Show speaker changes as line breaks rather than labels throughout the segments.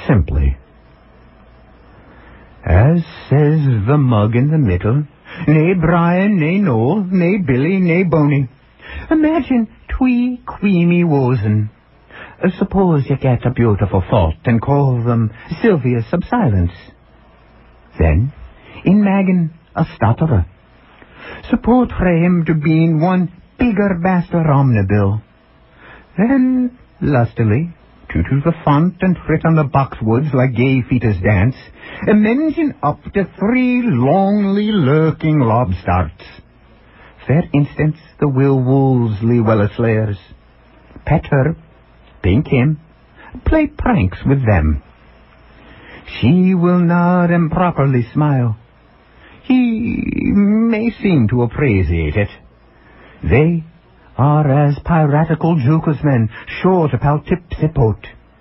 simply. As says the mug in the middle, nae Brian, nae Noel, nae Billy, nae Boney. Imagine twee queemy wosen. Suppose you get a beautiful thought and call them Sylvia Subsilence. Then, in Magan, a stutterer. Support him to being one bigger bastard omnibill. Then, lustily, to the font and frit on the boxwoods like gay fetus dance, mention up to 3 longly lurking lobstarts. For instance, the Will Wolseley Wellerslayers. Pet her, pink him, play pranks with them. She will nod and properly smile. He may seem to appreciate it. They are as piratical jukers men, short about tipsy pot.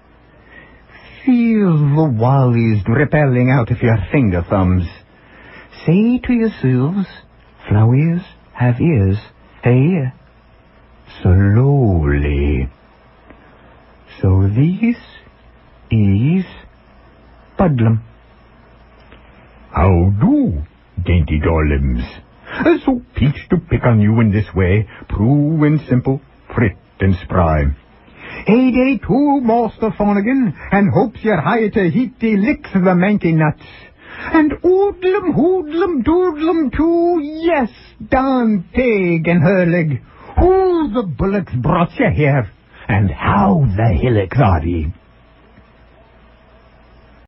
Feel the wallies repelling out of your finger thumbs. Say to yourselves, flowers have ears, hey, slowly. So this is Budlum. How do, dainty darlings? So pleased to pick on you in this way, prue and simple, frit and spry. Hey day too, Master Fonigan, and hopes you're high to heat the licks of the manky nuts. And oodlum, hoodlum, doodlum too, yes, Don Pig and Hurlig. Who the bullocks brought you here, and how the hillocks are ye?